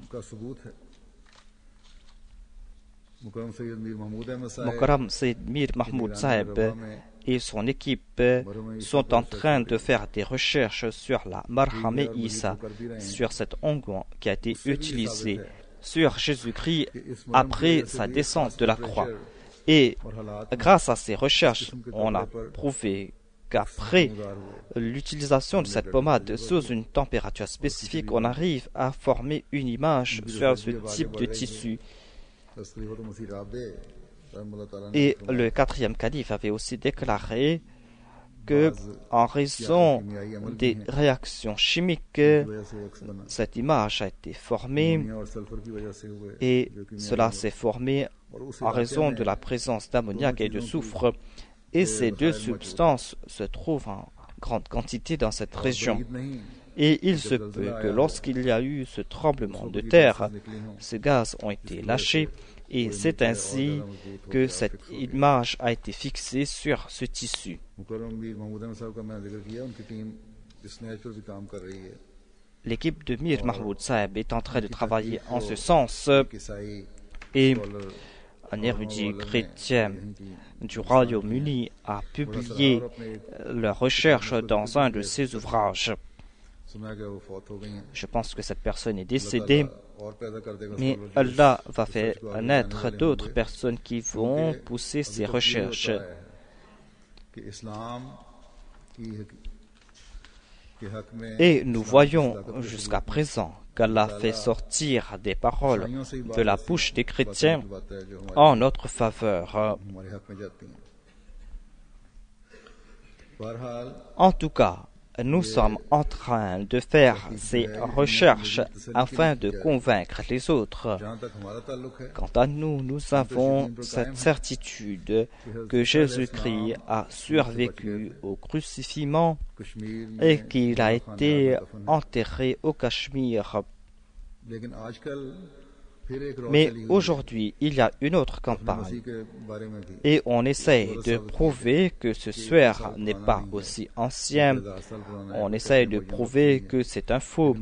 Mukarram Sayyid Mir Mahmoud Sahib et son équipe sont en train de faire des recherches sur la Marham Isa, sur cet onguent qui a été utilisé sur Jésus-Christ après sa descente de la croix. Et grâce à ces recherches, on a prouvé qu'après l'utilisation de cette pommade sous une température spécifique, on arrive à former une image sur ce type de tissu. Et le 4e calife avait aussi déclaré que, en raison des réactions chimiques, cette image a été formée et cela s'est formé en raison de la présence d'ammoniac et de soufre, et ces deux substances se trouvent en grande quantité dans cette région. Et il se peut que lorsqu'il y a eu ce tremblement de terre, ces gaz ont été lâchés, et c'est ainsi que cette image a été fixée sur ce tissu. L'équipe de Mir Mahmoud Saeb est en train de travailler en ce sens, et un érudit chrétien du Royaume-Uni a publié leurs recherches dans un de ses ouvrages. Je pense que cette personne est décédée, mais Allah va faire naître d'autres personnes qui vont pousser ces recherches. Et nous voyons jusqu'à présent qu'Allah fait sortir des paroles de la bouche des chrétiens en notre faveur. En tout cas, nous sommes en train de faire ces recherches afin de convaincre les autres. Quant à nous, nous avons cette certitude que Jésus-Christ a survécu au crucifixion et qu'il a été enterré au Cachemire. Mais aujourd'hui, il y a une autre campagne et on essaye de prouver que ce suaire n'est pas aussi ancien. On essaye de prouver que c'est un faux.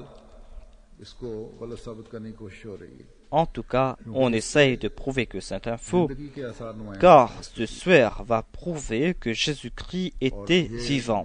En tout cas, on essaye de prouver que c'est un faux, car ce suaire va prouver que Jésus-Christ était vivant.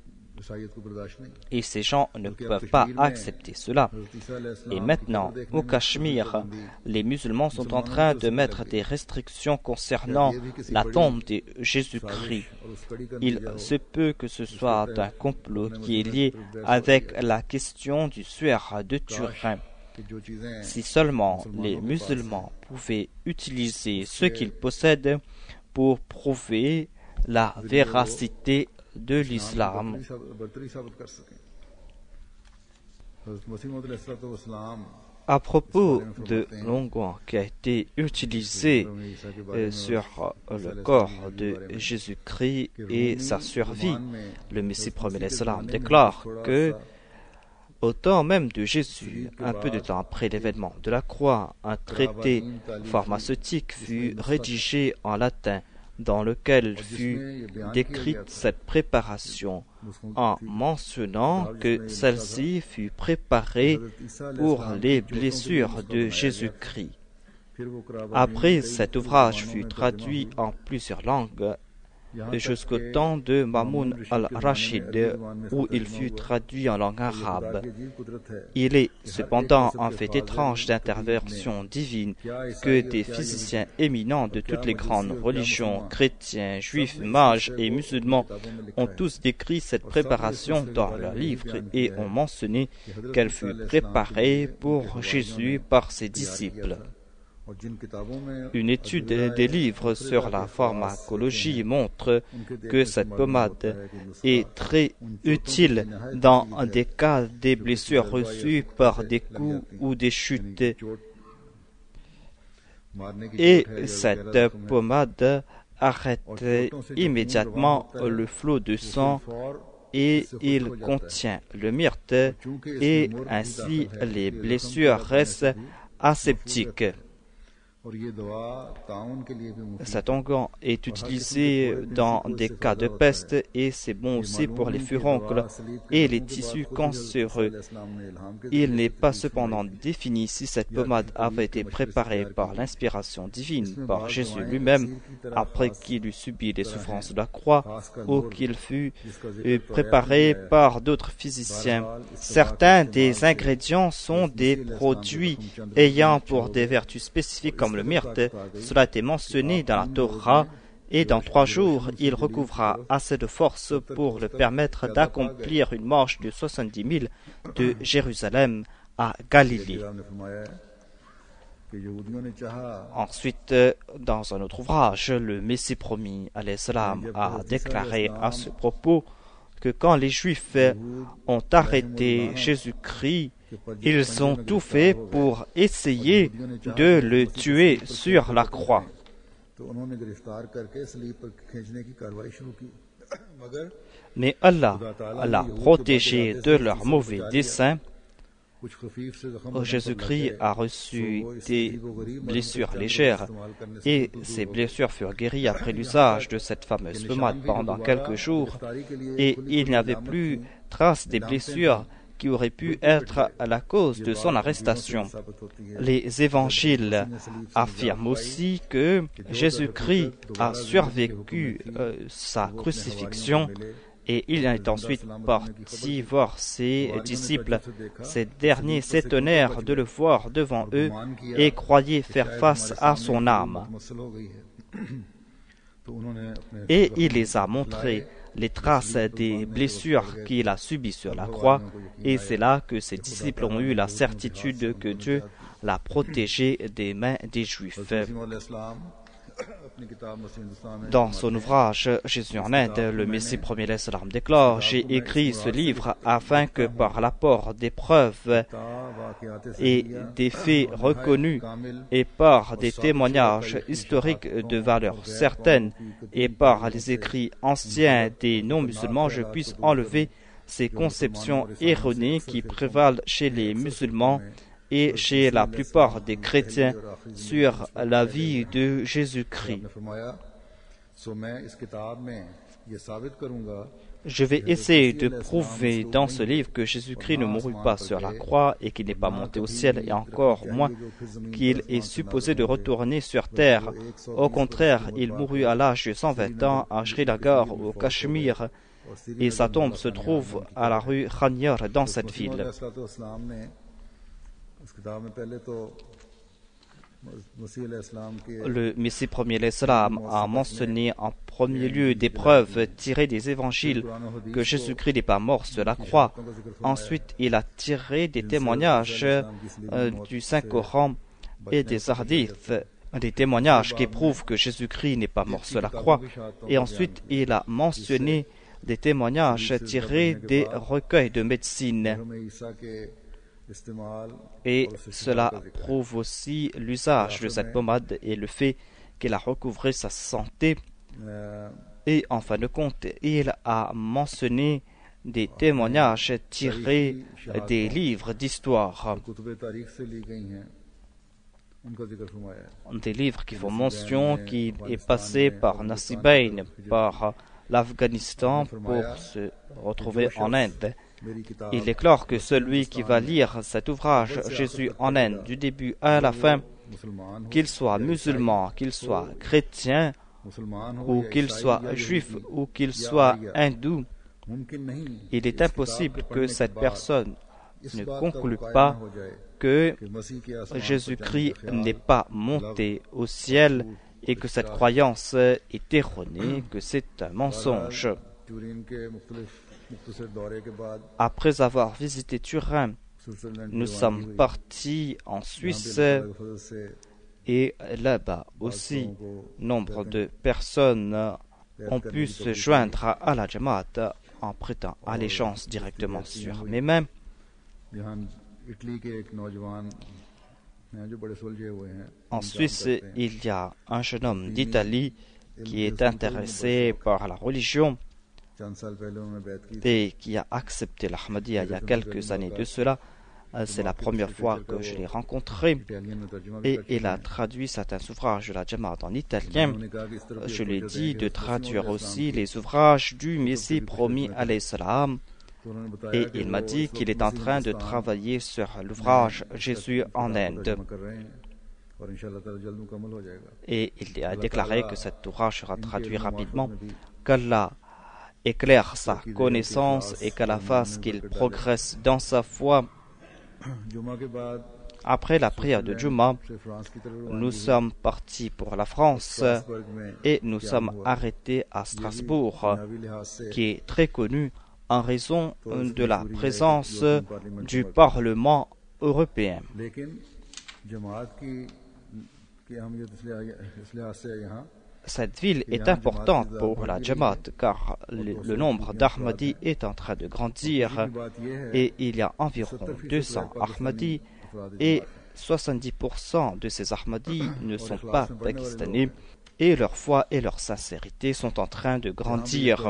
Et ces gens ne peuvent pas accepter cela. Et maintenant, au Cachemire, les musulmans sont en train de mettre des restrictions concernant la tombe de Jésus-Christ. Il se peut que ce soit un complot qui est lié avec la question du suaire de Turin. Si seulement les musulmans pouvaient utiliser ce qu'ils possèdent pour prouver la véracité de l'islam. À propos de l'onguent qui a été utilisé sur le corps de Jésus-Christ et sa survie, le Messie premier l'Islam déclare que au temps même de Jésus, un peu de temps après l'événement de la croix, un traité pharmaceutique fut rédigé en latin dans lequel fut décrite cette préparation en mentionnant que celle-ci fut préparée pour les blessures de Jésus-Christ. Après, cet ouvrage fut traduit en plusieurs langues jusqu'au temps de Mamoun al-Rashid, où il fut traduit en langue arabe. Il est cependant un fait étrange d'intervention divine que des physiciens éminents de toutes les grandes religions, chrétiens, juifs, mages et musulmans, ont tous décrit cette préparation dans leurs livres et ont mentionné qu'elle fut préparée pour Jésus par ses disciples. Une étude des livres sur la pharmacologie montre que cette pommade est très utile dans des cas des blessures reçues par des coups ou des chutes. Et cette pommade arrête immédiatement le flot de sang et il contient le myrte et ainsi les blessures restent aseptiques. Cet onguent est utilisé dans des cas de peste et c'est bon aussi pour les furoncles et les tissus cancéreux. Il n'est pas cependant défini si cette pommade avait été préparée par l'inspiration divine par Jésus lui-même après qu'il eut subi les souffrances de la croix ou qu'il fut préparé par d'autres physiciens. Certains des ingrédients sont des produits ayant pour des vertus spécifiques comme le myrte. Cela a été mentionné dans la Torah et dans 3 jours, il recouvra assez de force pour le permettre d'accomplir une marche de 70 000 de Jérusalem à Galilée. Ensuite, dans un autre ouvrage, le Messie promis alayhi salam a déclaré à ce propos que quand les Juifs ont arrêté Jésus-Christ Ils ont tout fait pour essayer de le tuer sur la croix. Mais Allah l'a protégé de leurs mauvais desseins. Jésus-Christ a reçu des blessures légères et ces blessures furent guéries après l'usage de cette fameuse pommade pendant quelques jours et il n'y avait plus trace des blessures qui auraient pu être à la cause de son arrestation. Les évangiles affirment aussi que Jésus-Christ a survécu sa crucifixion et il est ensuite parti voir ses disciples. Ces derniers s'étonnèrent de le voir devant eux et croyaient faire face à son âme. Et il les a montré les traces des blessures qu'il a subies sur la croix, et c'est là que ses disciples ont eu la certitude que Dieu l'a protégé des mains des Juifs. Dans son ouvrage Jésus en Inde, le Messie premier l'Islam déclare: j'ai écrit ce livre afin que par l'apport des preuves et des faits reconnus et par des témoignages historiques de valeur certaine et par les écrits anciens des non-musulmans, je puisse enlever ces conceptions erronées qui prévalent chez les musulmans et chez la plupart des chrétiens sur la vie de Jésus-Christ. Je vais essayer de prouver dans ce livre que Jésus-Christ ne mourut pas sur la croix et qu'il n'est pas monté au ciel, et encore moins qu'il est supposé de retourner sur terre. Au contraire, il mourut à l'âge de 120 ans à Srinagar, au Cachemire, et sa tombe se trouve à la rue Khanyar dans cette ville. Le Messie premier l'Islam a mentionné en premier lieu des preuves tirées des évangiles que Jésus-Christ n'est pas mort sur la croix. Ensuite, il a tiré des témoignages du Saint-Coran et des hadiths, des témoignages qui prouvent que Jésus-Christ n'est pas mort sur la croix. Et ensuite, il a mentionné des témoignages tirés des recueils de médecine. Et cela prouve aussi l'usage de cette pommade et le fait qu'il a recouvré sa santé. Et en fin de compte, il a mentionné des témoignages tirés des livres d'histoire. Des livres qui font mention qu'il est passé par Nasibain, par l'Afghanistan pour se retrouver en Inde. Il déclare que celui qui va lire cet ouvrage Jésus en Inde du début à la fin, qu'il soit musulman, qu'il soit chrétien, ou qu'il soit juif, ou qu'il soit hindou, il est impossible que cette personne ne conclue pas que Jésus-Christ n'est pas monté au ciel et que cette croyance est erronée, que c'est un mensonge. Après avoir visité Turin, nous sommes partis en Suisse et là-bas aussi, nombre de personnes ont pu se joindre à la Jamaat en prêtant allégeance directement sur mes mains. En Suisse, il y a un jeune homme d'Italie qui est intéressé par la religion et qui a accepté l'Ahmadiyya il y a quelques années de cela. C'est la première fois que je l'ai rencontré et il a traduit certains ouvrages de la Jamaat en italien. Je lui ai dit de traduire aussi les ouvrages du Messie promis alayhi salam et il m'a dit qu'il est en train de travailler sur l'ouvrage Jésus en Inde. Et il a déclaré que cet ouvrage sera traduit rapidement, qu'Allah éclaire sa connaissance et qu'Allah fasse qu'il progresse dans sa foi. Après la prière de Juma, nous sommes partis pour la France et nous sommes arrêtés à Strasbourg, qui est très connu en raison de la présence du Parlement européen. cette ville est importante pour la Jamaat car le nombre d'Ahmadis est en train de grandir et il y a environ 200 Ahmadis et 70% de ces Ahmadis ne sont pas pakistanais et leur foi et leur sincérité sont en train de grandir.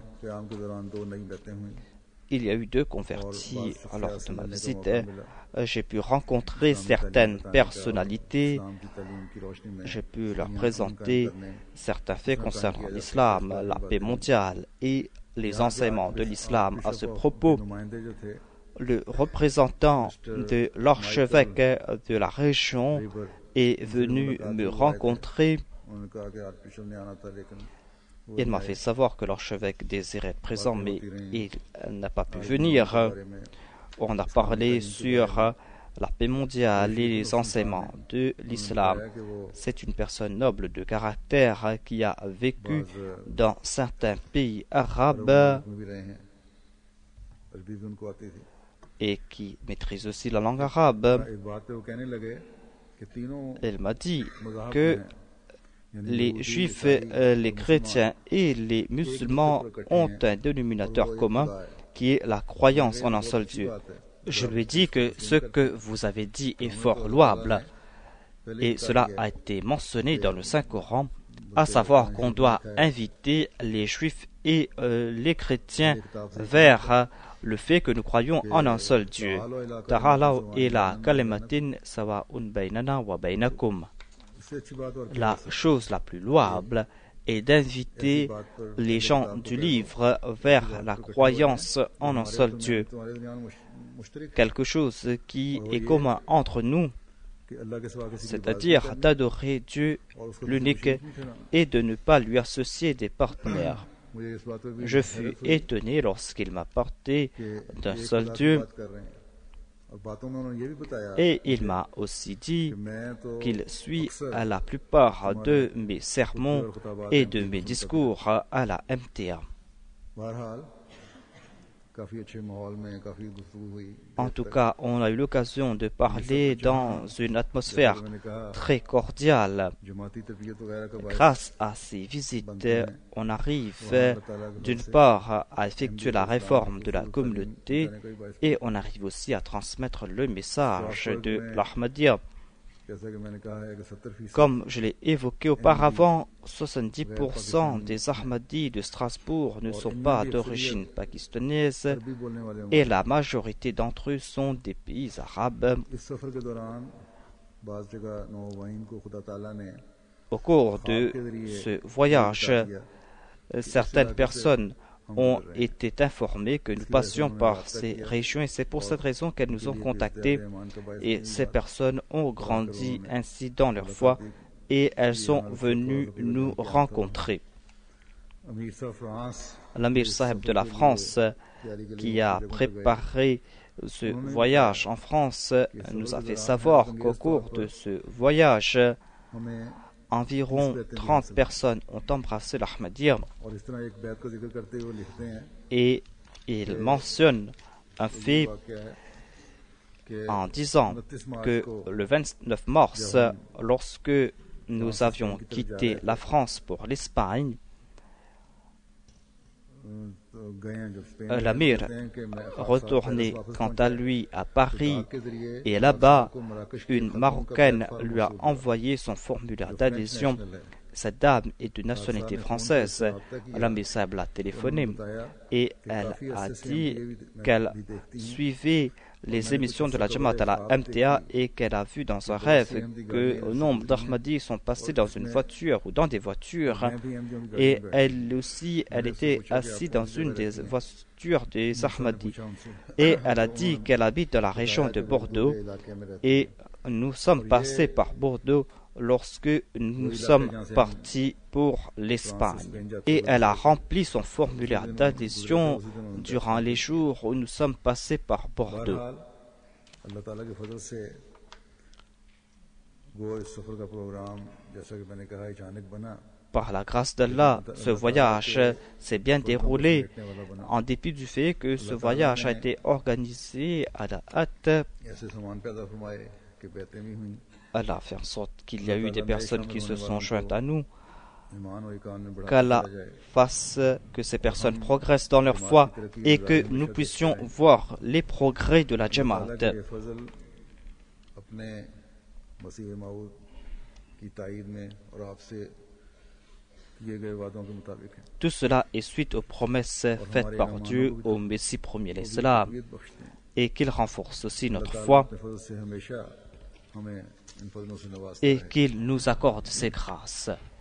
Il y a eu 2 convertis lors de ma visite. J'ai pu rencontrer certaines personnalités. J'ai pu leur présenter certains faits concernant l'islam, la paix mondiale et les enseignements de l'islam. À ce propos, le représentant de l'archevêque de la région est venu me rencontrer. Il m'a fait savoir que l'archevêque désirait être présent, mais il n'a pas pu venir. On a parlé sur la paix mondiale et les enseignements de l'islam. C'est une personne noble de caractère qui a vécu dans certains pays arabes et qui maîtrise aussi la langue arabe. Elle m'a dit que les juifs, les chrétiens et les musulmans ont un dénominateur commun qui est la croyance en un seul Dieu. Je lui ai dit que ce que vous avez dit est fort louable et cela a été mentionné dans le Saint-Coran, à savoir qu'on doit inviter les juifs et les chrétiens vers le fait que nous croyons en un seul Dieu. Ta'alaw ila kalimatin sawa'un baynana wa baynakum. La chose la plus louable est d'inviter les gens du livre vers la croyance en un seul Dieu. Quelque chose qui est commun entre nous, c'est-à-dire d'adorer Dieu l'unique et de ne pas lui associer des partenaires. Je fus étonné lorsqu'il m'a parlé d'un seul Dieu. Et il m'a aussi dit qu'il suit à la plupart de mes sermons et de mes discours à la MTA. En tout cas, on a eu l'occasion de parler dans une atmosphère très cordiale. Grâce à ces visites, on arrive d'une part à effectuer la réforme de la communauté et on arrive aussi à transmettre le message de l'Ahmadiyya. Comme je l'ai évoqué auparavant, 70% des Ahmadis de Strasbourg ne sont pas d'origine pakistanaise et la majorité d'entre eux sont des pays arabes. Au cours de ce voyage, certaines personnes ont été informées que nous passions par ces régions et c'est pour cette raison qu'elles nous ont contactés et ces personnes ont grandi ainsi dans leur foi et elles sont venues nous rencontrer. L'Amir Saheb de la France qui a préparé ce voyage en France nous a fait savoir qu'au cours de ce voyage, environ 30 personnes ont embrassé l'Ahmadiyya et il mentionne un fait en disant que le 29 mars, lorsque nous avions quitté la France pour l'Espagne, l'Amir retournait quant à lui à Paris et là-bas, une Marocaine lui a envoyé son formulaire d'adhésion. Cette dame est de nationalité française. L'Amir Saheb l'a téléphoné et elle a dit qu'elle suivait les émissions de la Jamaat à la MTA et qu'elle a vu dans un rêve que le nombre d'Ahmadis sont passés dans une voiture ou dans des voitures et elle aussi, elle était assise dans une des voitures des Ahmadis et elle a dit qu'elle habite dans la région de Bordeaux et nous sommes passés par Bordeaux lorsque nous sommes partis pour l'Espagne et elle a rempli son formulaire d'adhésion durant les jours où nous sommes passés par Bordeaux. Par la grâce d'Allah, ce voyage s'est bien déroulé en dépit du fait que ce voyage a été organisé à la hâte. Allah a fait en sorte qu'il y a eu des personnes qui se sont jointes à nous. ईमान और ईकान में बढ़ाता qu'Allah चला जाए fasse que ces personnes progressent dans leur foi et que nous puissions voir les progrès de la ताला Jamaat. का ये फजल अपने मसीह मऊद की ताईद में और आपसे किए गए वादों के मुताबिक है Tout cela est suite aux promesses faites par Dieu au Messie premier, l'Islam, तबीयत बख्शते हैं et qu'il renforce aussi notre ताला foi अपने फजल से हमेशा हमें इन फजलों से नवाजता et है qu'il nous accorde ses grâces.